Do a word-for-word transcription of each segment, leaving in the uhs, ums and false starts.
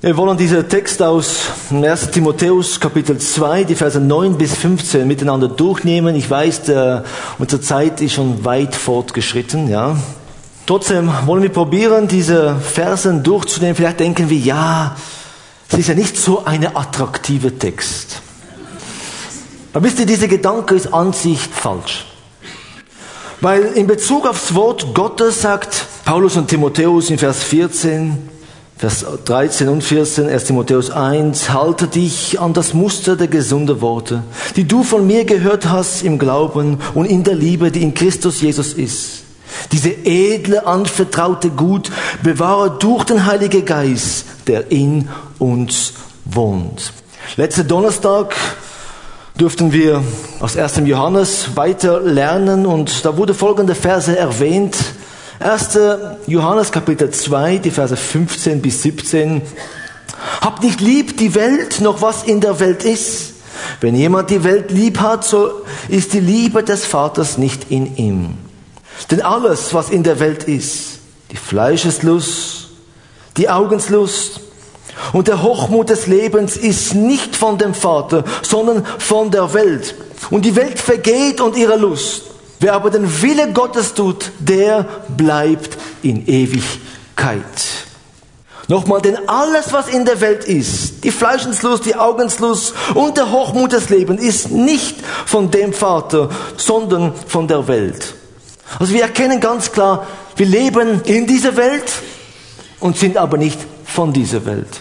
Wir wollen diesen Text aus ersten Timotheus Kapitel zwei, die Verse neun bis fünfzehn miteinander durchnehmen. Ich weiß, der, unsere Zeit ist schon weit fortgeschritten, ja. Trotzdem wollen wir probieren, diese Versen durchzunehmen. Vielleicht denken wir, ja, es ist ja nicht so eine attraktive Text. Aber wisst ihr, dieser Gedanke ist an sich falsch. Weil in Bezug aufs Wort Gottes sagt Paulus und Timotheus in Vers vierzehn, Vers dreizehn und vierzehn, erster Timotheus eins, halte dich an das Muster der gesunden Worte, die du von mir gehört hast im Glauben und in der Liebe, die in Christus Jesus ist. Diese edle, anvertraute Gut bewahre durch den Heiligen Geist, der in uns wohnt. Letzten Donnerstag durften wir aus ersten Johannes weiter lernen und da wurde folgende Verse erwähnt. erster Johannes Kapitel zwei, die Verse fünfzehn bis siebzehn. Habt nicht lieb die Welt, noch was in der Welt ist. Wenn jemand die Welt lieb hat, so ist die Liebe des Vaters nicht in ihm. Denn alles, was in der Welt ist, die Fleischeslust, die Augenslust und der Hochmut des Lebens ist nicht von dem Vater, sondern von der Welt. Und die Welt vergeht und ihre Lust. Wer aber den Wille Gottes tut, der bleibt in Ewigkeit. Nochmal, denn alles, was in der Welt ist, die Fleischeslust, die Augenslust und der Hochmut des Lebens, ist nicht von dem Vater, sondern von der Welt. Also wir erkennen ganz klar, wir leben in dieser Welt und sind aber nicht von dieser Welt.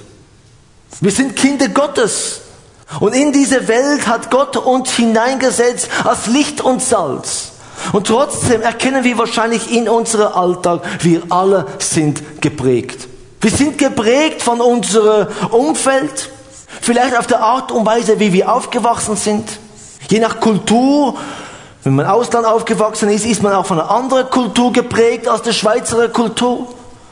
Wir sind Kinder Gottes. Und in diese Welt hat Gott uns hineingesetzt als Licht und Salz. Und trotzdem erkennen wir wahrscheinlich in unserem Alltag, wir alle sind geprägt. Wir sind geprägt von unserem Umfeld, vielleicht auf der Art und Weise, wie wir aufgewachsen sind. Je nach Kultur, wenn man im Ausland aufgewachsen ist, ist man auch von einer anderen Kultur geprägt als die Schweizer Kultur.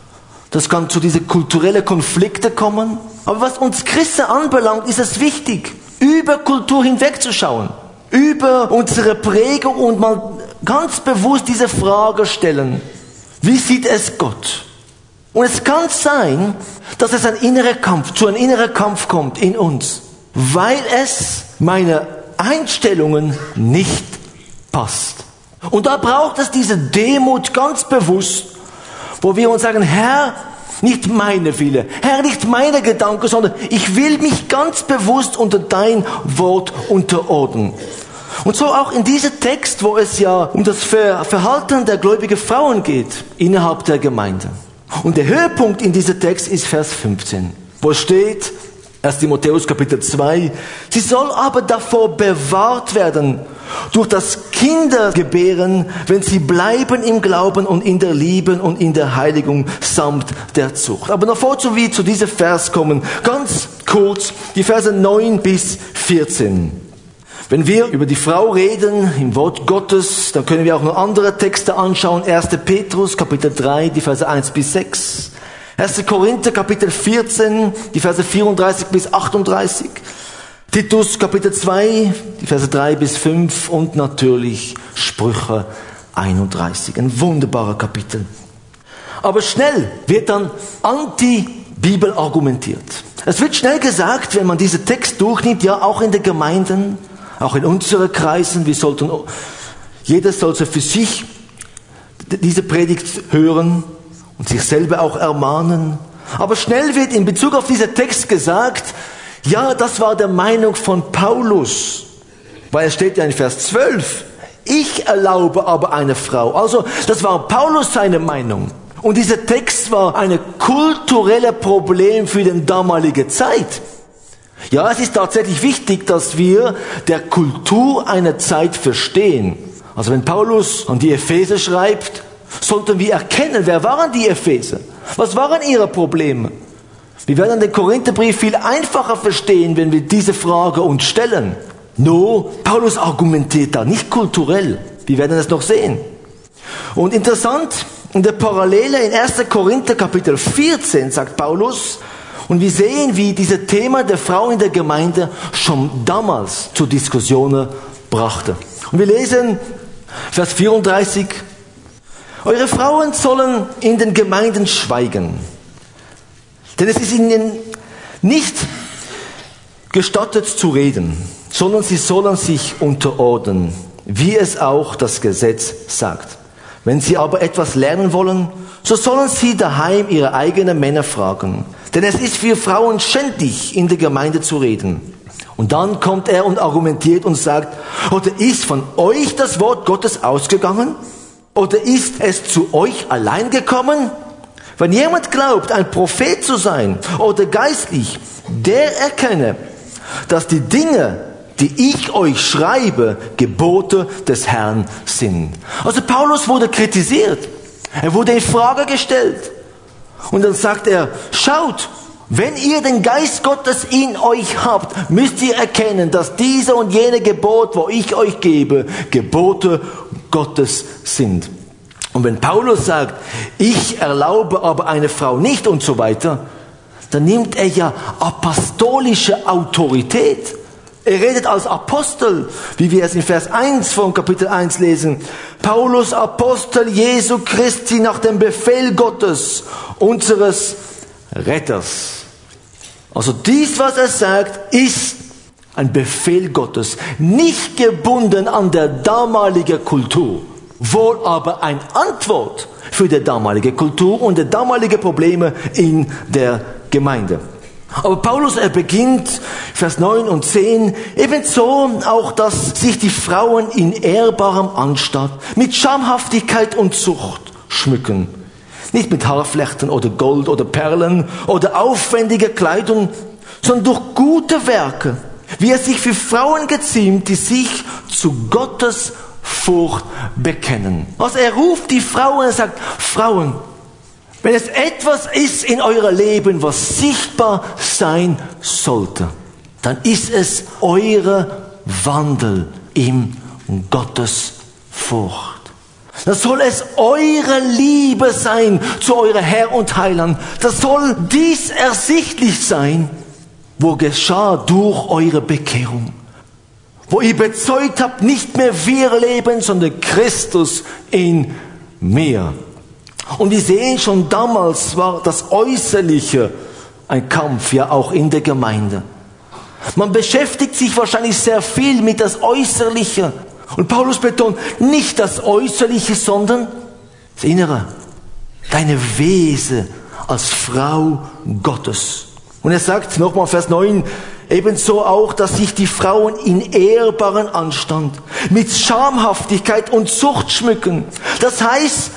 Das kann zu diesen kulturellen Konflikten kommen. Aber was uns Christen anbelangt, ist es wichtig, über Kultur hinwegzuschauen, über unsere Prägung und mal ganz bewusst diese Frage stellen. Wie sieht es Gott? Und es kann sein, dass es ein innerer Kampf, zu einem inneren Kampf kommt in uns, weil es meine Einstellungen nicht passt. Und da braucht es diese Demut ganz bewusst, wo wir uns sagen, Herr, nicht meine Wille, Herr, nicht meine Gedanken, sondern ich will mich ganz bewusst unter dein Wort unterordnen. Und so auch in diesem Text, wo es ja um das Verhalten der gläubigen Frauen geht, innerhalb der Gemeinde. Und der Höhepunkt in diesem Text ist Vers fünfzehn, wo es steht, erster Timotheus Kapitel zwei, sie soll aber davor bewahrt werden, durch das Kindergebären, wenn sie bleiben im Glauben und in der Liebe und in der Heiligung samt der Zucht. Aber bevor wir zu diesem Vers kommen, ganz kurz die Verse neun bis vierzehn. Wenn wir über die Frau reden, im Wort Gottes, dann können wir auch noch andere Texte anschauen. erster Petrus, Kapitel drei, die Verse eins bis sechs. erster Korinther, Kapitel vierzehn, die Verse vierunddreißig bis achtunddreißig. Titus, Kapitel zwei, die Verse drei bis fünf. Und natürlich Sprüche einunddreißig. Ein wunderbarer Kapitel. Aber schnell wird dann anti-Bibel argumentiert. Es wird schnell gesagt, wenn man diesen Text durchnimmt, ja auch in den Gemeinden, auch in unseren Kreisen, wir sollten, jeder sollte für sich diese Predigt hören und sich selber auch ermahnen. Aber schnell wird in Bezug auf diesen Text gesagt, ja, das war der Meinung von Paulus, weil es steht ja in Vers zwölf, ich erlaube aber eine Frau. Also das war Paulus seine Meinung. Und dieser Text war ein kulturelles Problem für die damalige Zeit. Ja, es ist tatsächlich wichtig, dass wir der Kultur einer Zeit verstehen. Also wenn Paulus an die Epheser schreibt, sollten wir erkennen, wer waren die Epheser? Was waren ihre Probleme? Wir werden den Korintherbrief viel einfacher verstehen, wenn wir diese Frage uns stellen. No, Paulus argumentiert da, nicht kulturell. Wir werden es noch sehen. Und interessant, in der Parallele in erster Korinther Kapitel vierzehn sagt Paulus, und wir sehen, wie dieses Thema der Frau in der Gemeinde schon damals zu Diskussionen brachte. Und wir lesen Vers vierunddreißig, eure Frauen sollen in den Gemeinden schweigen, denn es ist ihnen Nicht gestattet zu reden, sondern sie sollen sich unterordnen, wie es auch das Gesetz sagt. Wenn sie aber etwas lernen wollen, so sollen sie daheim ihre eigenen Männer fragen. Denn es ist für Frauen schändlich, in der Gemeinde zu reden. Und dann kommt er und argumentiert und sagt, oder ist von euch das Wort Gottes ausgegangen? Oder ist es zu euch allein gekommen? Wenn jemand glaubt, ein Prophet zu sein oder geistlich, der erkenne, dass die Dinge, die ich euch schreibe, Gebote des Herrn sind. Also Paulus wurde kritisiert. Er wurde in Frage gestellt. Und dann sagt er, schaut, wenn ihr den Geist Gottes in euch habt, müsst ihr erkennen, dass diese und jene Gebot, wo ich euch gebe, Gebote Gottes sind. Und wenn Paulus sagt, ich erlaube aber eine Frau nicht und so weiter, dann nimmt er ja apostolische Autorität. Er redet als Apostel, wie wir es in Vers eins von Kapitel eins lesen. Paulus, Apostel Jesu Christi nach dem Befehl Gottes, unseres Retters. Also dies, was er sagt, ist ein Befehl Gottes, nicht gebunden an der damaligen Kultur, wohl aber eine Antwort für die damalige Kultur und die damaligen Probleme in der Gemeinde. Aber Paulus, er beginnt, Vers neun und zehn, ebenso auch, dass sich die Frauen in ehrbarem Anstand mit Schamhaftigkeit und Zucht schmücken. Nicht mit Haarflechten oder Gold oder Perlen oder aufwendiger Kleidung, sondern durch gute Werke, wie es sich für Frauen geziemt, die sich zu Gottes Furcht bekennen. Also er ruft die Frauen und sagt, Frauen, wenn es etwas ist in eurem Leben, was sichtbar sein sollte, dann ist es eure Wandel in Gottes Furcht. Das soll es eure Liebe sein zu eurem Herr und Heiland. Das soll dies ersichtlich sein, wo geschah durch eure Bekehrung. Wo ihr bezeugt habt, nicht mehr wir leben, sondern Christus in mir. Und wir sehen schon damals war das Äußerliche ein Kampf, ja auch in der Gemeinde. Man beschäftigt sich wahrscheinlich sehr viel mit das Äußerliche. Und Paulus betont nicht das Äußerliche, sondern das Innere. Deine Wesen als Frau Gottes. Und er sagt nochmal Vers neun, ebenso auch, dass sich die Frauen in ehrbaren Anstand mit Schamhaftigkeit und Zucht schmücken. Das heißt,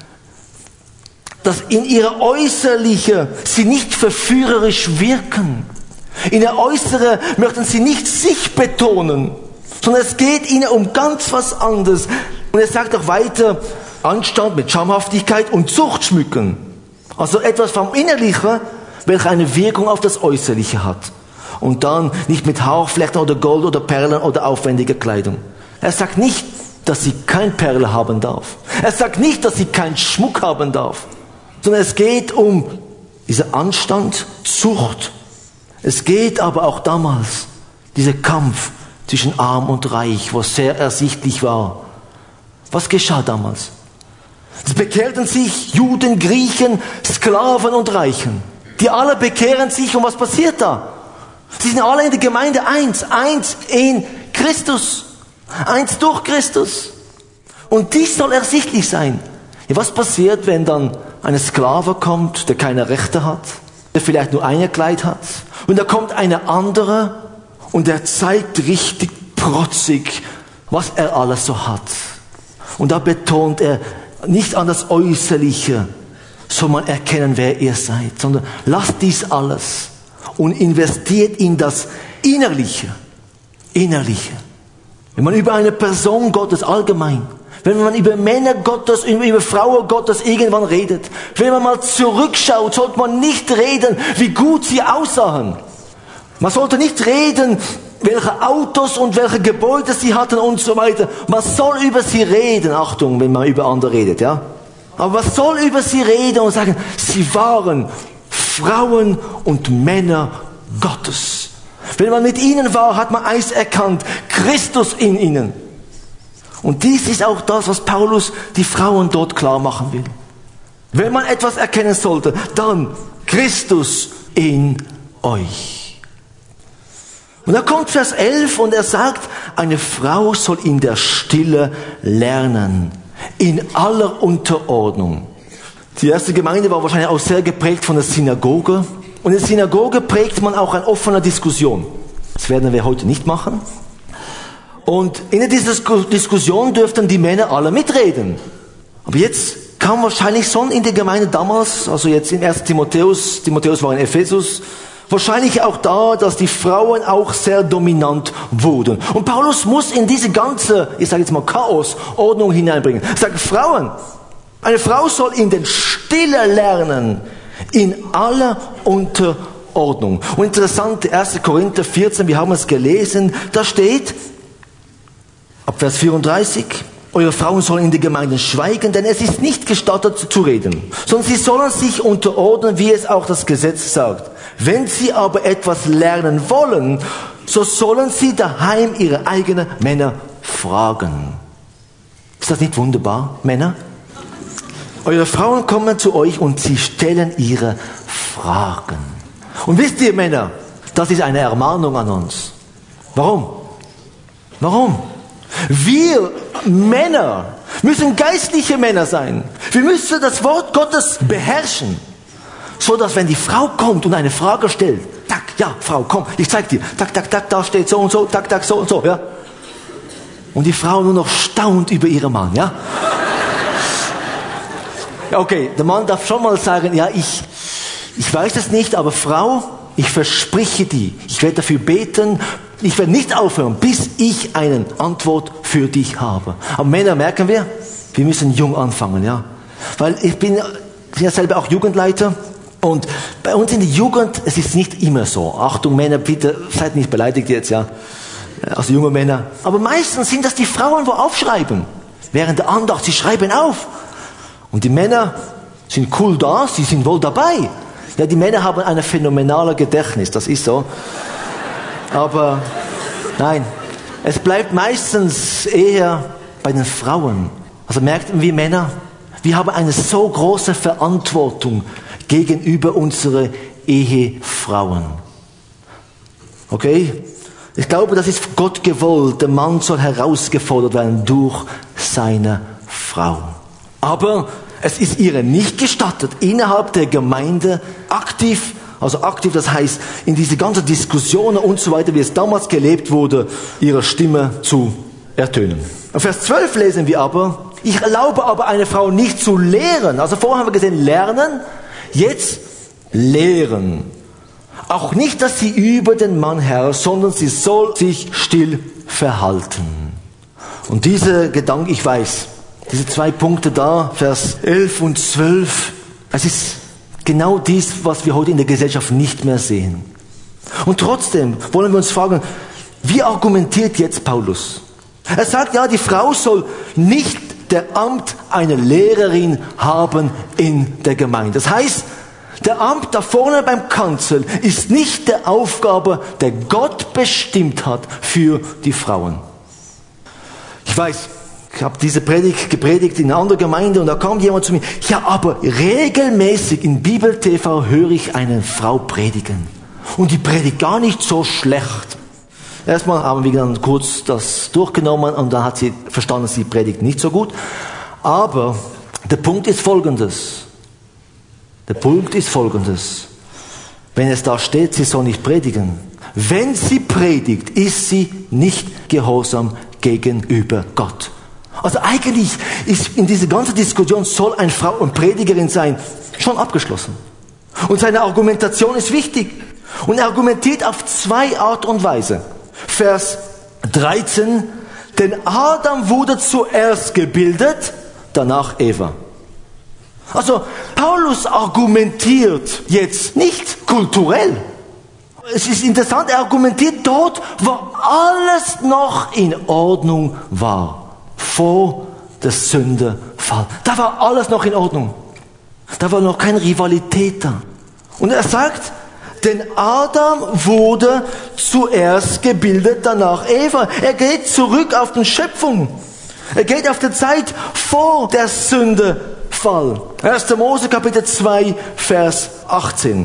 dass in ihrer Äußerliche sie nicht verführerisch wirken. In der Äußere möchten sie nicht sich betonen, sondern es geht ihnen um ganz was anderes. Und er sagt auch weiter, Anstand mit Schamhaftigkeit und Zucht schmücken. Also etwas vom Innerlichen, welches eine Wirkung auf das Äußerliche hat. Und dann nicht mit Haarflechten oder Gold oder Perlen oder aufwendiger Kleidung. Er sagt nicht, dass sie kein Perle haben darf. Er sagt nicht, dass sie keinen Schmuck haben darf. Sondern es geht um diesen Anstand, Zucht. Es geht aber auch damals, dieser Kampf zwischen Arm und Reich, was sehr ersichtlich war. Was geschah damals? Es bekehrten sich Juden, Griechen, Sklaven und Reichen. Die alle bekehren sich und was passiert da? Sie sind alle in der Gemeinde eins, eins in Christus, eins durch Christus. Und dies soll ersichtlich sein. Ja, was passiert, wenn dann ein Sklave kommt, der keine Rechte hat, der vielleicht nur ein Kleid hat, und da kommt eine andere und der zeigt richtig protzig, was er alles so hat. Und da betont er nicht an das Äußerliche, soll man erkennen, wer ihr seid, sondern lasst dies alles und investiert in das Innerliche. Innerliche. Wenn man über eine Person Gottes allgemein, wenn man über Männer Gottes, über Frauen Gottes irgendwann redet, wenn man mal zurückschaut, sollte man nicht reden, wie gut sie aussahen. Man sollte nicht reden, welche Autos und welche Gebäude sie hatten und so weiter. Man soll über sie reden. Achtung, wenn man über andere redet, ja. Aber man soll über sie reden und sagen, sie waren Frauen und Männer Gottes. Wenn man mit ihnen war, hat man eins erkannt, Christus in ihnen. Und dies ist auch das, was Paulus die Frauen dort klar machen will. Wenn man etwas erkennen sollte, dann Christus in euch. Und da kommt Vers elf und er sagt, eine Frau soll in der Stille lernen, in aller Unterordnung. Die erste Gemeinde war wahrscheinlich auch sehr geprägt von der Synagoge. Und in der Synagoge prägt man auch eine offene Diskussion. Das werden wir heute nicht machen. Und in dieser Diskussion dürften die Männer alle mitreden. Aber jetzt kam wahrscheinlich schon in der Gemeinde damals, also jetzt im ersten Timotheus, Timotheus war in Ephesus, wahrscheinlich auch da, dass die Frauen auch sehr dominant wurden. Und Paulus muss in diese ganze, ich sage jetzt mal Chaos, Ordnung hineinbringen. Er sagt, Frauen, eine Frau soll in den Stille lernen, in aller Unterordnung. Und interessant, erster Korinther vierzehn, wir haben es gelesen, da steht, ab Vers vierunddreißig, eure Frauen sollen in den Gemeinden schweigen, denn es ist nicht gestattet zu reden, sondern sie sollen sich unterordnen, wie es auch das Gesetz sagt. Wenn sie aber etwas lernen wollen, so sollen sie daheim ihre eigenen Männer fragen. Ist das nicht wunderbar, Männer? Eure Frauen kommen zu euch und sie stellen ihre Fragen. Und wisst ihr, Männer, das ist eine Ermahnung an uns. Warum? Warum? Wir Männer müssen geistliche Männer sein. Wir müssen das Wort Gottes beherrschen. So dass wenn die Frau kommt und eine Frage stellt, tak, ja, Frau, komm, ich zeig dir, tak, tak, tak, da steht so und so, tak, tak, so und so, ja. Und die Frau nur noch staunt über ihren Mann, ja. Okay, der Mann darf schon mal sagen, ja, ich, ich weiß es nicht, aber Frau, ich verspreche dir, ich werde dafür beten, ich werde nicht aufhören, bis ich eine Antwort für dich habe. Aber Männer, merken wir, wir müssen jung anfangen, ja. Weil ich bin ja selber auch Jugendleiter und bei uns in der Jugend, es ist nicht immer so. Achtung Männer, bitte, seid nicht beleidigt jetzt, ja. Also junge Männer. Aber meistens sind das die Frauen, wo aufschreiben. Während der Andacht, sie schreiben auf. Und die Männer sind cool da, sie sind wohl dabei. Ja, die Männer haben ein phänomenales Gedächtnis, das ist so. Aber nein, es bleibt meistens eher bei den Frauen. Also merken wir Männer, wir haben eine so große Verantwortung gegenüber unseren Ehefrauen. Okay? Ich glaube, das ist Gott gewollt. Der Mann soll herausgefordert werden durch seine Frau. Aber es ist ihr nicht gestattet, innerhalb der Gemeinde aktiv, also aktiv, das heißt, in diese ganzen Diskussionen und so weiter, wie es damals gelebt wurde, ihre Stimme zu ertönen. In Vers zwölf lesen wir aber, ich erlaube aber eine Frau nicht zu lehren. Also vorher haben wir gesehen, lernen, jetzt lehren. Auch nicht, dass sie über den Mann herrscht, sondern sie soll sich still verhalten. Und dieser Gedanke, ich weiß, diese zwei Punkte da, Vers elf und zwölf, es ist genau dies, was wir heute in der Gesellschaft nicht mehr sehen. Und trotzdem wollen wir uns fragen, wie argumentiert jetzt Paulus? Er sagt, ja, die Frau soll nicht der Amt einer Lehrerin haben in der Gemeinde. Das heißt, der Amt da vorne beim Kanzel ist nicht der Aufgabe, der Gott bestimmt hat für die Frauen. Ich weiß, ich habe diese Predigt gepredigt in einer anderen Gemeinde und da kam jemand zu mir, ja, aber regelmäßig in Bibel T V höre ich eine Frau predigen. Und die predigt gar nicht so schlecht. Erstmal haben wir dann kurz das durchgenommen und dann hat sie verstanden, sie predigt nicht so gut. Aber der Punkt ist folgendes. Der Punkt ist folgendes. Wenn es da steht, sie soll nicht predigen. Wenn sie predigt, ist sie nicht gehorsam gegenüber Gott. Also eigentlich ist in dieser ganzen Diskussion, soll eine Frau und Predigerin sein, schon abgeschlossen. Und seine Argumentation ist wichtig. Und er argumentiert auf zwei Art und Weise. Vers dreizehn, denn Adam wurde zuerst gebildet, danach Eva. Also Paulus argumentiert jetzt nicht kulturell. Es ist interessant, er argumentiert dort, wo alles noch in Ordnung war. Vor der Sündefall. Da war alles noch in Ordnung. Da war noch keine Rivalität da. Und er sagt, denn Adam wurde zuerst gebildet, danach Eva. Er geht zurück auf die Schöpfung. Er geht auf die Zeit vor der Sündefall. erster Mose Kapitel zwei, Vers achtzehn.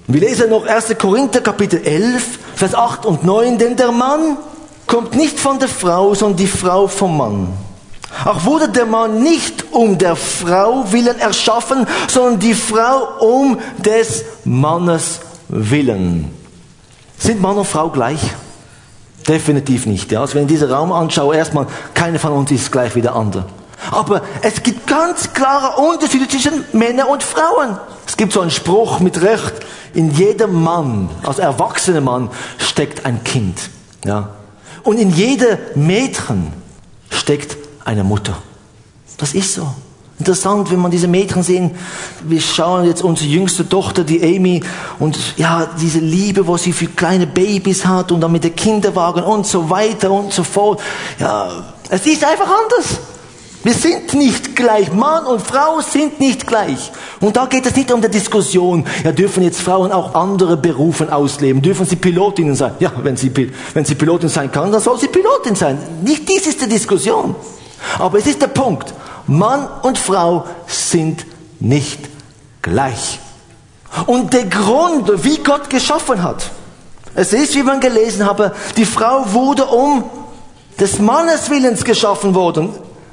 Wir lesen noch erster Korinther Kapitel elf, Vers acht und neun. Denn der Mann kommt nicht von der Frau, sondern die Frau vom Mann. Auch wurde der Mann nicht um der Frau willen erschaffen, sondern die Frau um des Mannes willen. Sind Mann und Frau gleich? Definitiv nicht. Ja. Also wenn ich diesen Raum anschaue, erstmal, keine von uns ist gleich wie der andere. Aber es gibt ganz klare Unterschiede zwischen Männern und Frauen. Es gibt so einen Spruch mit Recht, in jedem Mann, als erwachsener Mann, steckt ein Kind. Ja. Und in jedem Mädchen steckt eine Mutter. Das ist so. Interessant, wenn man diese Mädchen sehen, wir schauen jetzt unsere jüngste Tochter, die Amy, und ja, diese Liebe, was sie für kleine Babys hat und dann mit den Kinderwagen und so weiter und so fort. Ja, es ist einfach anders. Wir sind nicht gleich. Mann und Frau sind nicht gleich. Und da geht es nicht um die Diskussion, ja, dürfen jetzt Frauen auch andere Berufe ausleben? Dürfen sie Pilotinnen sein? Ja, wenn sie, wenn sie Pilotin sein kann, dann soll sie Pilotin sein. Nicht dies ist die Diskussion. Aber es ist der Punkt. Mann und Frau sind nicht gleich. Und der Grund, wie Gott geschaffen hat, es ist, wie man gelesen habe, die Frau wurde um des Mannes Willens geschaffen worden.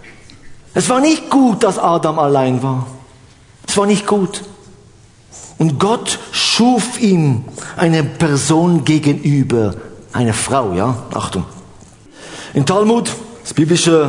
Es war nicht gut, dass Adam allein war. Es war nicht gut. Und Gott schuf ihm eine Person gegenüber, eine Frau, ja, Achtung. Im Talmud, das biblische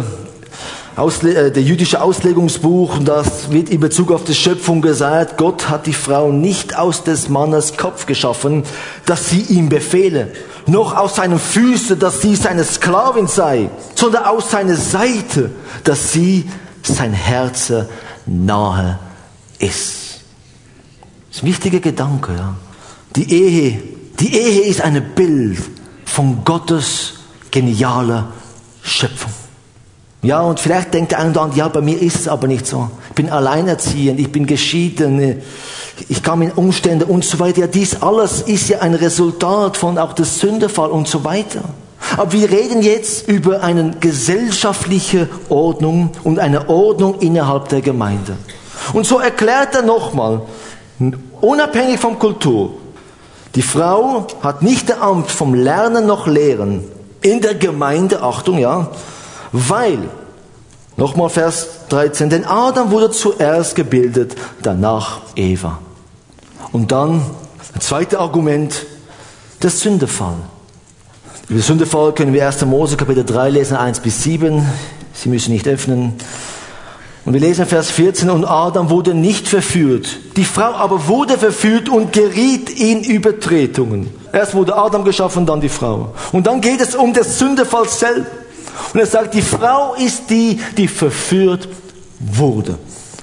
Ausle- der jüdische Auslegungsbuch, das wird in Bezug auf die Schöpfung gesagt, Gott hat die Frau nicht aus des Mannes Kopf geschaffen, dass sie ihm befehle, noch aus seinen Füßen, dass sie seine Sklavin sei, sondern aus seiner Seite, dass sie sein Herz nahe ist. Das ist ein wichtiger Gedanke, ja. Die Ehe, die Ehe ist ein Bild von Gottes genialer Schöpfung. Ja, und vielleicht denkt der eine oder andere, ja, bei mir ist es aber nicht so. Ich bin alleinerziehend, ich bin geschieden, ich kam in Umstände und so weiter. Ja, dies alles ist ja ein Resultat von auch des Sündenfall und so weiter. Aber wir reden jetzt über eine gesellschaftliche Ordnung und eine Ordnung innerhalb der Gemeinde. Und so erklärt er nochmal, unabhängig von Kultur, die Frau hat nicht das Amt vom Lernen noch Lehren in der Gemeinde, Achtung, ja, weil, nochmal Vers dreizehn, denn Adam wurde zuerst gebildet, danach Eva. Und dann, ein zweites Argument, der Sündenfall. Über Sündenfall können wir erster Mose Kapitel drei lesen, eins bis sieben. Sie müssen nicht öffnen. Und wir lesen Vers vierzehn, und Adam wurde nicht verführt. Die Frau aber wurde verführt und geriet in Übertretungen. Erst wurde Adam geschaffen, dann die Frau. Und dann geht es um den Sündenfall selbst. Und er sagt, die Frau ist die, die verführt wurde.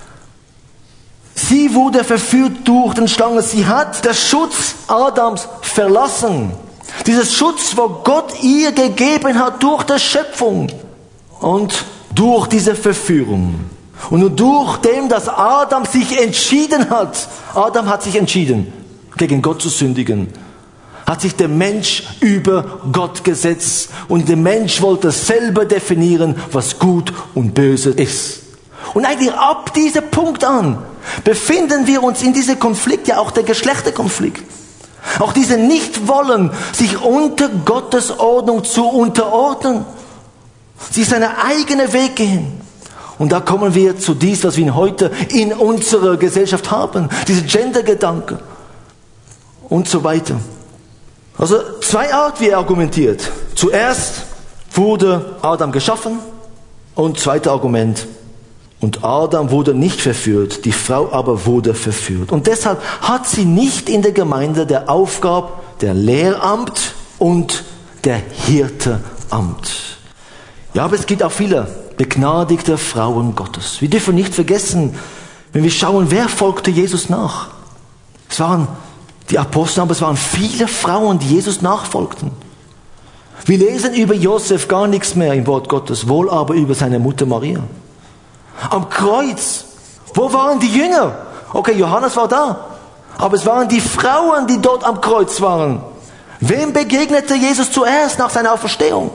Sie wurde verführt durch den Schlange. Sie hat den Schutz Adams verlassen. Dieses Schutz, wo Gott ihr gegeben hat durch die Schöpfung und durch diese Verführung. Und nur durch dem, dass Adam sich entschieden hat, Adam hat sich entschieden, gegen Gott zu sündigen, hat sich der Mensch über Gott gesetzt und der Mensch wollte selber definieren, was gut und böse ist. Und eigentlich ab diesem Punkt an befinden wir uns in diesem Konflikt, ja auch der Geschlechterkonflikt. Auch diese Nichtwollen, sich unter Gottes Ordnung zu unterordnen. Sie seinen eigenen Weg gehen. Und da kommen wir zu dies, was wir heute in unserer Gesellschaft haben. Diese Gender-Gedanke. Und so weiter. Also zwei Art, wie er argumentiert. Zuerst wurde Adam geschaffen. Und zweites Argument. Und Adam wurde nicht verführt, die Frau aber wurde verführt. Und deshalb hat sie nicht in der Gemeinde der Aufgabe der Lehramt und der Hirteamt. Ja, aber es gibt auch viele begnadigte Frauen Gottes. Wir dürfen nicht vergessen, wenn wir schauen, wer folgte Jesus nach. Es waren die Apostel, aber es waren viele Frauen, die Jesus nachfolgten. Wir lesen über Josef gar nichts mehr im Wort Gottes, wohl aber über seine Mutter Maria. Am Kreuz, wo waren die Jünger? Okay, Johannes war da, aber es waren die Frauen, die dort am Kreuz waren. Wem begegnete Jesus zuerst nach seiner Auferstehung?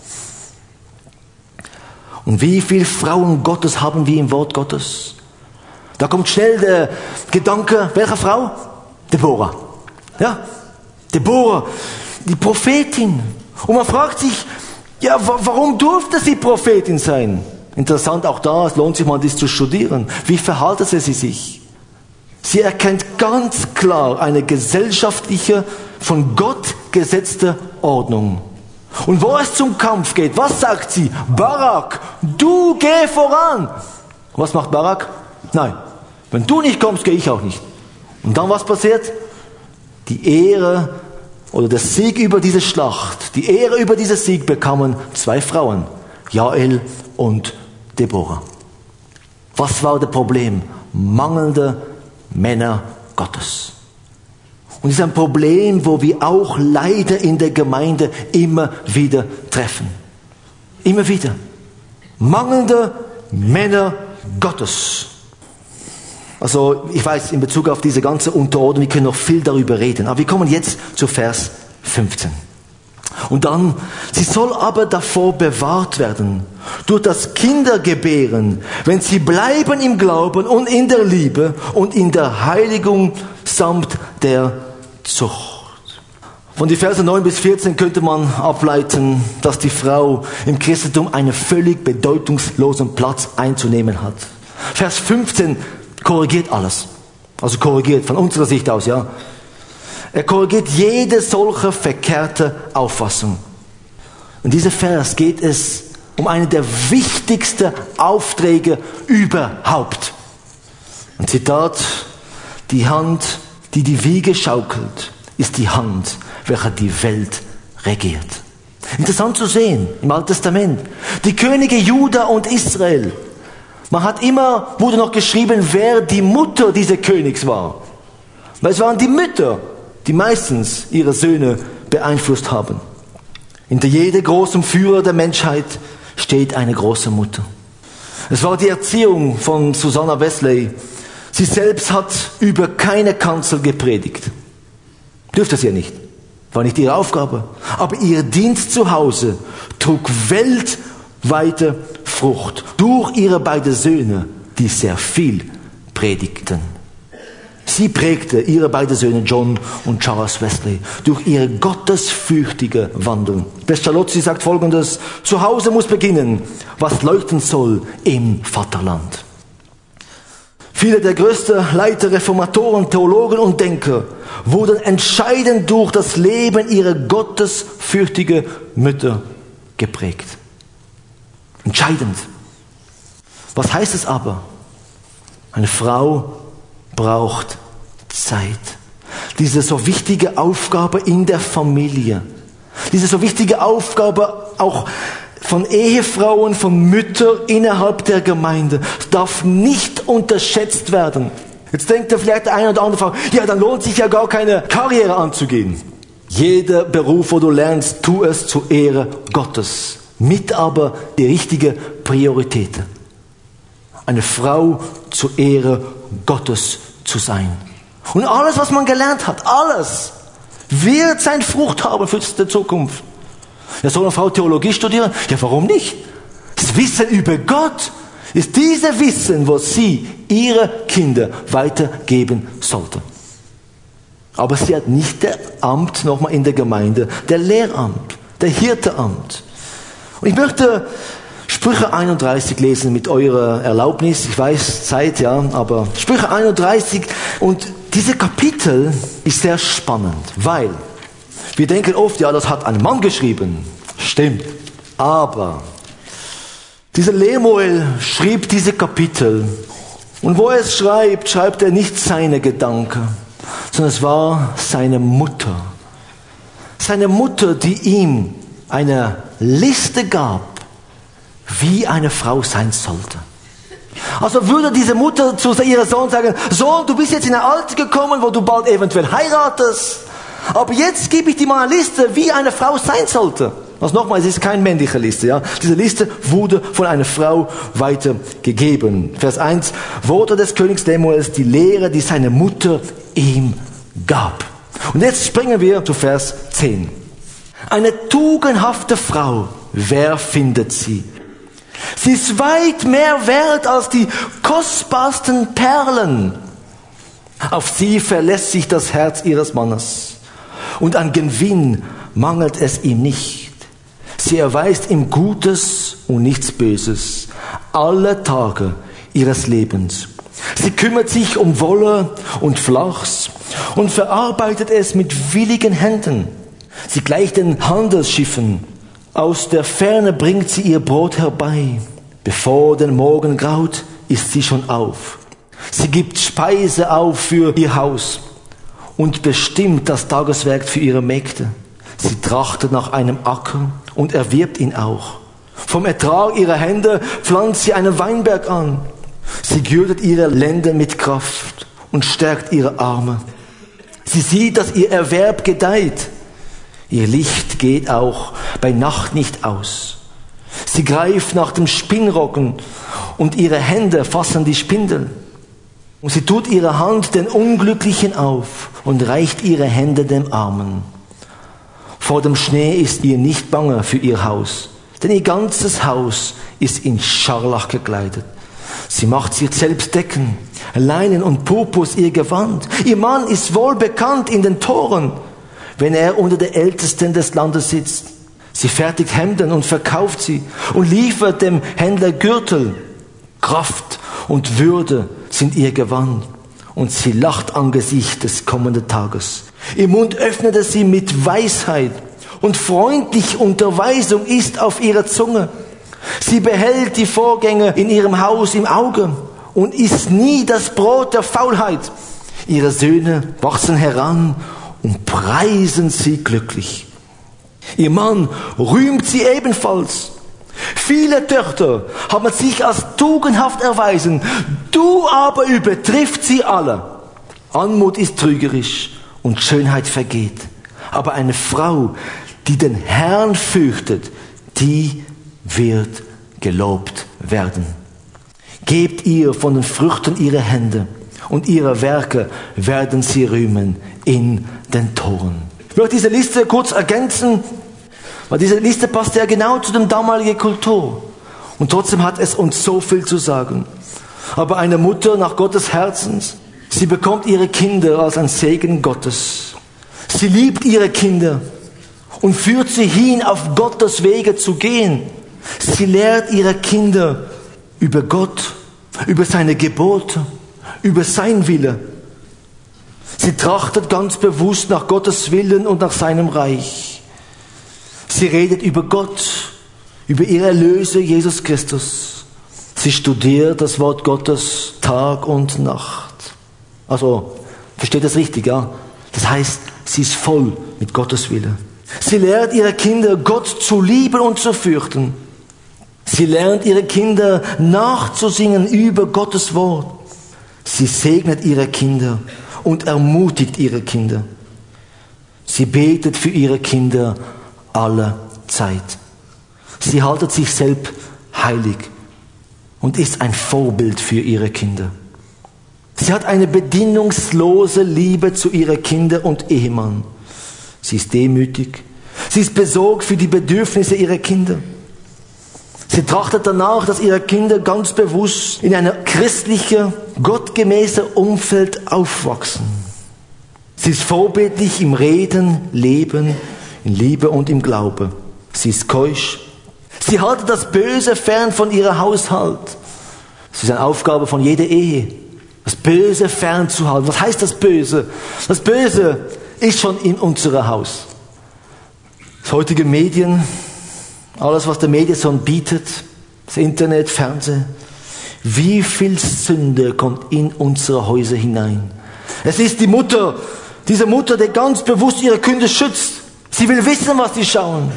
Und wie viele Frauen Gottes haben wir im Wort Gottes? Da kommt schnell der Gedanke, welche Frau? Deborah. Ja, Deborah, die Prophetin. Und man fragt sich, ja, warum durfte sie Prophetin sein? Interessant auch da, es lohnt sich mal, dies zu studieren. Wie verhalten sie sich? Sie erkennt ganz klar eine gesellschaftliche, von Gott gesetzte Ordnung. Und wo es zum Kampf geht, was sagt sie? Barak, du geh voran. Was macht Barak? Nein, wenn du nicht kommst, gehe ich auch nicht. Und dann was passiert? Die Ehre oder der Sieg über diese Schlacht, die Ehre über diesen Sieg bekamen zwei Frauen, Jael und Deborah. Was war das Problem? Mangelnde Männer Gottes. Und es ist ein Problem, wo wir auch leider in der Gemeinde immer wieder treffen. Immer wieder. Mangelnde Männer Gottes. Also ich weiß, in Bezug auf diese ganze Unterordnung, wir können noch viel darüber reden. Aber wir kommen jetzt zu Vers fünfzehn. Und dann, sie soll aber davor bewahrt werden, durch das Kindergebären, wenn sie bleiben im Glauben und in der Liebe und in der Heiligung samt der Zucht. Von die Verse neun bis vierzehn könnte man ableiten, dass die Frau im Christentum einen völlig bedeutungslosen Platz einzunehmen hat. Vers fünfzehn korrigiert alles. Also korrigiert von unserer Sicht aus, ja. Er korrigiert jede solche verkehrte Auffassung. In diesem Vers geht es um einen der wichtigsten Aufträge überhaupt. Ein Zitat: Die Hand, die die Wiege schaukelt, ist die Hand, welche die Welt regiert. Interessant zu sehen im Alten Testament. Die Könige Juda und Israel. Man hat immer, wurde noch geschrieben, wer die Mutter dieses Königs war. Weil es waren die Mütter, die meistens ihre Söhne beeinflusst haben. Hinter jedem großen Führer der Menschheit steht eine große Mutter. Es war die Erziehung von Susanna Wesley. Sie selbst hat über keine Kanzel gepredigt. Dürfte sie ja nicht. War nicht ihre Aufgabe. Aber ihr Dienst zu Hause trug weltweite Frucht durch ihre beiden Söhne, die sehr viel predigten. Sie prägte ihre beiden Söhne John und Charles Wesley durch ihre gottesfürchtige Wandlung. Pestalozzi sagt Folgendes: Zu Hause muss beginnen, was leuchten soll im Vaterland. Viele der größten Leiter, Reformatoren, Theologen und Denker wurden entscheidend durch das Leben ihrer gottesfürchtigen Mütter geprägt. Entscheidend. Was heißt es aber? Eine Frau braucht Zeit. Diese so wichtige Aufgabe in der Familie. Diese so wichtige Aufgabe auch von Ehefrauen, von Müttern innerhalb der Gemeinde darf nicht unterschätzt werden. Jetzt denkt vielleicht der eine oder andere Frau, ja, dann lohnt sich ja gar keine Karriere anzugehen. Jeder Beruf, wo du lernst, tu es zur Ehre Gottes. Mit aber die richtige Priorität. Eine Frau zur Ehre Gottes zu sein. Und alles, was man gelernt hat, alles, wird sein Frucht haben für die Zukunft. Ja, soll eine Frau Theologie studieren? Ja, warum nicht? Das Wissen über Gott ist dieses Wissen, was sie ihre Kinder weitergeben sollte. Aber sie hat nicht das Amt nochmal in der Gemeinde, der Lehramt, der Hirteamt. Und ich möchte Sprüche einunddreißig lesen mit eurer Erlaubnis. Ich weiß, Zeit, ja, aber Sprüche einunddreißig. Und dieses Kapitel ist sehr spannend, weil wir denken oft, ja, das hat ein Mann geschrieben. Stimmt. Aber dieser Lemuel schrieb diese Kapitel. Und wo er es schreibt, schreibt er nicht seine Gedanken, sondern es war seine Mutter. Seine Mutter, die ihm eine Liste gab, wie eine Frau sein sollte. Also würde diese Mutter zu ihrem Sohn sagen: Sohn, du bist jetzt in ein Alter gekommen, wo du bald eventuell heiratest. Aber jetzt gebe ich dir mal eine Liste, wie eine Frau sein sollte. Also nochmal, es ist keine männliche Liste. Ja? Diese Liste wurde von einer Frau weitergegeben. Vers eins. Worte des Königs Lemuels, die Lehre, die seine Mutter ihm gab. Und jetzt springen wir zu Vers zehn. Eine tugendhafte Frau, wer findet sie? Sie ist weit mehr wert als die kostbarsten Perlen. Auf sie verlässt sich das Herz ihres Mannes. Und an Gewinn mangelt es ihm nicht. Sie erweist ihm Gutes und nichts Böses, alle Tage ihres Lebens. Sie kümmert sich um Wolle und Flachs und verarbeitet es mit willigen Händen. Sie gleicht den Handelsschiffen. Aus der Ferne bringt sie ihr Brot herbei. Bevor der Morgen graut, ist sie schon auf. Sie gibt Speise auf für ihr Haus und bestimmt das Tageswerk für ihre Mägde. Sie trachtet nach einem Acker und erwirbt ihn auch. Vom Ertrag ihrer Hände pflanzt sie einen Weinberg an. Sie gürtet ihre Lenden mit Kraft und stärkt ihre Arme. Sie sieht, dass ihr Erwerb gedeiht. Ihr Licht geht auch bei Nacht nicht aus. Sie greift nach dem Spinnrocken und ihre Hände fassen die Spindel. Und sie tut ihre Hand den Unglücklichen auf und reicht ihre Hände dem Armen. Vor dem Schnee ist ihr nicht bange für ihr Haus, denn ihr ganzes Haus ist in Scharlach gekleidet. Sie macht sich selbst Decken, Leinen und Purpurs ihr Gewand. Ihr Mann ist wohl bekannt in den Toren, wenn er unter den Ältesten des Landes sitzt. Sie fertigt Hemden und verkauft sie und liefert dem Händler Gürtel. Kraft und Würde sind ihr Gewand und sie lacht angesichts des kommenden Tages. Ihr Mund öffnete sie mit Weisheit und freundliche Unterweisung ist auf ihrer Zunge. Sie behält die Vorgänge in ihrem Haus im Auge und isst nie das Brot der Faulheit. Ihre Söhne wachsen heran und preisen sie glücklich. Ihr Mann rühmt sie ebenfalls. Viele Töchter haben sich als tugendhaft erweisen, du aber übertrifft sie alle. Anmut ist trügerisch und Schönheit vergeht. Aber eine Frau, die den Herrn fürchtet, die wird gelobt werden. Gebt ihr von den Früchten ihrer Hände und ihre Werke werden sie rühmen in den Toren. Ich möchte diese Liste kurz ergänzen, weil diese Liste passt ja genau zu der damaligen Kultur. Und trotzdem hat es uns so viel zu sagen. Aber eine Mutter nach Gottes Herzens, sie bekommt ihre Kinder als ein Segen Gottes. Sie liebt ihre Kinder und führt sie hin, auf Gottes Wege zu gehen. Sie lehrt ihre Kinder über Gott, über seine Gebote, über sein Wille. Sie trachtet ganz bewusst nach Gottes Willen und nach seinem Reich. Sie redet über Gott, über ihren Erlöser Jesus Christus. Sie studiert das Wort Gottes Tag und Nacht. Also, versteht das richtig, ja? Das heißt, sie ist voll mit Gottes Wille. Sie lehrt ihre Kinder, Gott zu lieben und zu fürchten. Sie lernt ihre Kinder nachzusingen über Gottes Wort. Sie segnet ihre Kinder und ermutigt ihre Kinder. Sie betet für ihre Kinder alle Zeit. Sie haltet sich selbst heilig und ist ein Vorbild für ihre Kinder. Sie hat eine bedingungslose Liebe zu ihren Kindern und Ehemann. Sie ist demütig. Sie ist besorgt für die Bedürfnisse ihrer Kinder. Sie trachtet danach, dass ihre Kinder ganz bewusst in einem christlichen, gottgemäßen Umfeld aufwachsen. Sie ist vorbildlich im Reden, Leben, in Liebe und im Glaube. Sie ist keusch. Sie halten das Böse fern von ihrem Haushalt. Das ist eine Aufgabe von jeder Ehe, das Böse fernzuhalten. Was heißt das Böse? Das Böse ist schon in unserem Haus. Das heutige Medien, alles was der Medienson bietet, das Internet, Fernsehen, wie viel Sünde kommt in unsere Häuser hinein. Es ist die Mutter, diese Mutter, die ganz bewusst ihre Kinder schützt. Sie will wissen, was sie schauen,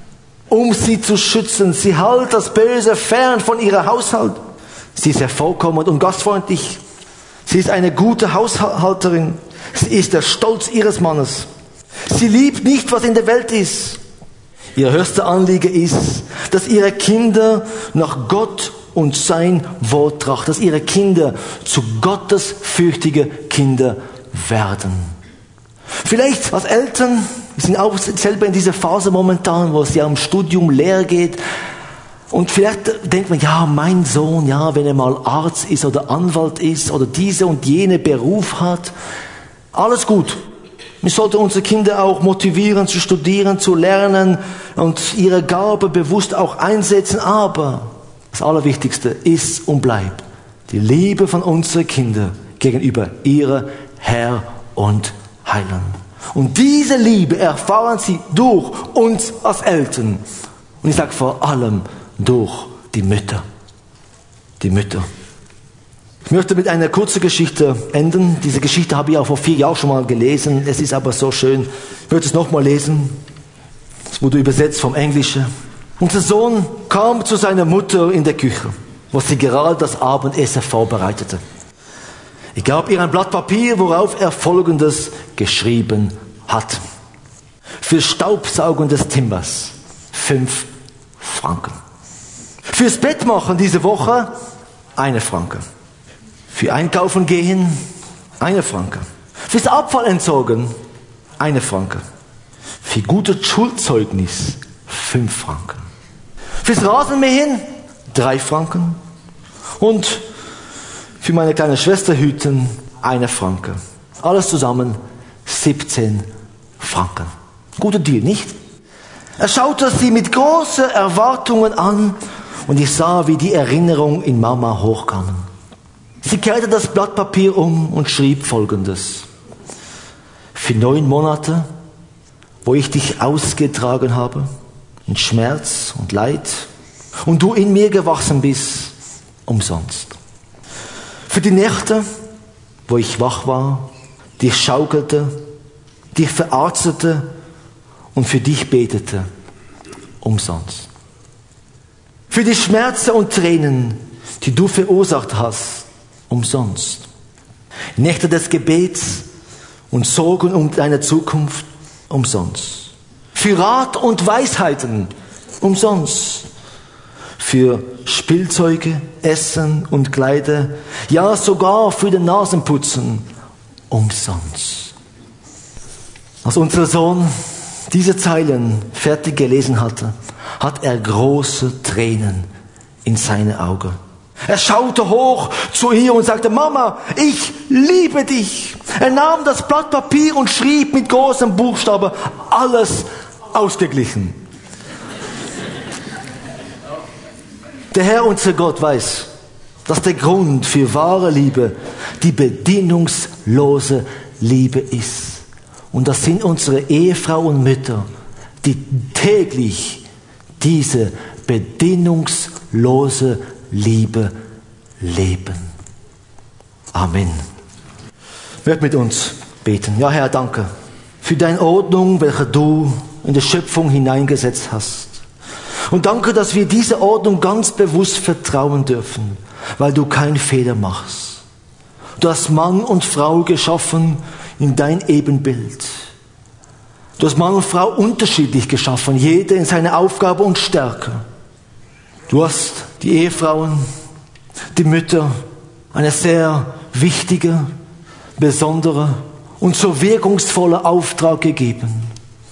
um sie zu schützen. Sie hält das Böse fern von ihrem Haushalt. Sie ist hervorkommend und gastfreundlich. Sie ist eine gute Haushalterin. Sie ist der Stolz ihres Mannes. Sie liebt nicht, was in der Welt ist. Ihr höchster Anliegen ist, dass ihre Kinder nach Gott und sein Wort trachten, dass ihre Kinder zu Gottes fürchtige Kinder werden. Vielleicht als Eltern, wir sind auch selber in dieser Phase momentan, wo es ja um Studium, Lehre geht, Und vielleicht denkt man, ja, mein Sohn, ja, wenn er mal Arzt ist oder Anwalt ist oder diese und jene Beruf hat, alles gut. Wir sollten unsere Kinder auch motivieren, zu studieren, zu lernen und ihre Gabe bewusst auch einsetzen. Aber das Allerwichtigste ist und bleibt die Liebe von unseren Kindern gegenüber ihrem Herr und Heiland. Und diese Liebe erfahren sie durch uns als Eltern. Und ich sage vor allem durch die Mütter. Die Mütter. Ich möchte mit einer kurzen Geschichte enden. Diese Geschichte habe ich auch vor vier Jahren schon mal gelesen. Es ist aber so schön. Ich möchte es nochmal lesen. Es wurde übersetzt vom Englischen. Unser Sohn kam zu seiner Mutter in der Küche, wo sie gerade das Abendessen vorbereitete. Ich gab ihr ein Blatt Papier, worauf er Folgendes geschrieben hat. Für Staubsaugen des Timbers fünf Franken. Fürs Bettmachen diese Woche eine Franke. Für Einkaufen gehen eine Franke. Fürs Abfall entsorgen eine Franke. Für gutes Schulzeugnis fünf Franken. Fürs Rasenmähen drei Franken. Und für meine kleine Schwester hüten eine Franke. Alles zusammen siebzehn Franken. Guter Deal, nicht? Er schaute sie mit großen Erwartungen an und ich sah, wie die Erinnerungen in Mama hochkamen. Sie kehrte das Blatt Papier um und schrieb Folgendes. Für neun Monate, wo ich dich ausgetragen habe, in Schmerz und Leid, und du in mir gewachsen bist, umsonst. Für die Nächte, wo ich wach war, dich schaukelte, dich verarztete und für dich betete, umsonst. Für die Schmerzen und Tränen, die du verursacht hast, umsonst. Nächte des Gebets und Sorgen um deine Zukunft, umsonst. Für Rat und Weisheiten, umsonst. Für Spielzeuge, Essen und Kleider, ja sogar für den Nasenputzen, umsonst. Als unser Sohn diese Zeilen fertig gelesen hatte, hat er große Tränen in seine Augen. Er schaute hoch zu ihr und sagte, Mama, ich liebe dich. Er nahm das Blatt Papier und schrieb mit großen Buchstaben, alles ausgeglichen. Der Herr, unser Gott, weiß, dass der Grund für wahre Liebe die bedingungslose Liebe ist. Und das sind unsere Ehefrauen und Mütter, die täglich diese bedingungslose Liebe leben. Amen. Wird mit uns beten. Ja, Herr, danke für deine Ordnung, welche du in die Schöpfung hineingesetzt hast. Und danke, dass wir diese Ordnung ganz bewusst vertrauen dürfen, weil du keinen Fehler machst. Du hast Mann und Frau geschaffen in dein Ebenbild. Du hast Mann und Frau unterschiedlich geschaffen, jeder in seiner Aufgabe und Stärke. Du hast die Ehefrauen, die Mütter, eine sehr wichtige, besondere und so wirkungsvolle Auftrag gegeben.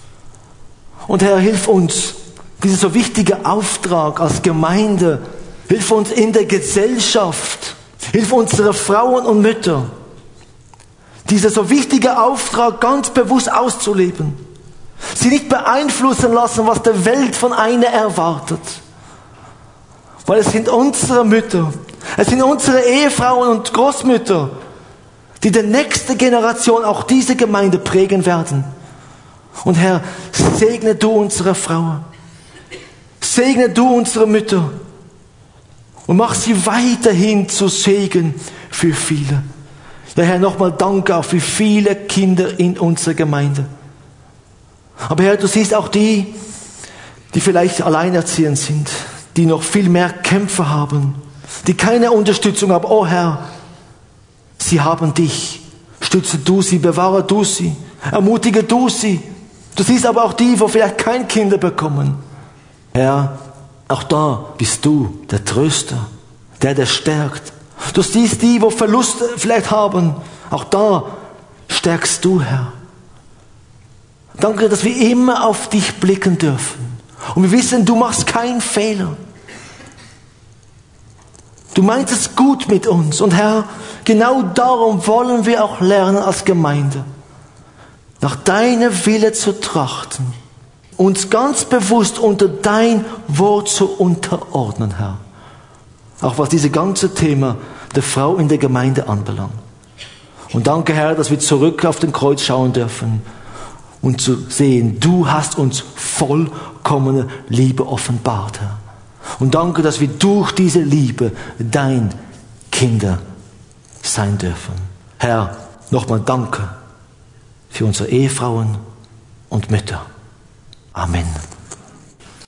Und Herr, hilf uns, dieser so wichtige Auftrag als Gemeinde, hilf uns in der Gesellschaft, hilf unsere Frauen und Mütter, dieser so wichtige Auftrag ganz bewusst auszuleben. Sie nicht beeinflussen lassen, was der Welt von einer erwartet. Weil es sind unsere Mütter, es sind unsere Ehefrauen und Großmütter, die der nächste Generation auch diese Gemeinde prägen werden. Und Herr, segne du unsere Frauen. Segne du unsere Mütter und mach sie weiterhin zu Segen für viele. Ja, Herr, nochmal danke auch für viele Kinder in unserer Gemeinde. Aber Herr, du siehst auch die, die vielleicht alleinerziehend sind, die noch viel mehr Kämpfe haben, die keine Unterstützung haben. Oh Herr, sie haben dich. Stütze du sie, bewahre du sie, ermutige du sie. Du siehst aber auch die, wo vielleicht keine Kinder bekommen. Herr, auch da bist du der Tröster, der, der stärkt. Du siehst die, wo Verluste vielleicht haben. Auch da stärkst du, Herr. Danke, dass wir immer auf dich blicken dürfen. Und wir wissen, du machst keinen Fehler. Du meinst es gut mit uns. Und Herr, genau darum wollen wir auch lernen als Gemeinde, nach deinem Wille zu trachten, uns ganz bewusst unter dein Wort zu unterordnen, Herr. Auch was dieses ganze Thema der Frau in der Gemeinde anbelangt. Und danke, Herr, dass wir zurück auf den Kreuz schauen dürfen und zu sehen, du hast uns vollkommene Liebe offenbart, Herr. Und danke, dass wir durch diese Liebe dein Kinder sein dürfen. Herr, nochmal danke für unsere Ehefrauen und Mütter. Amen.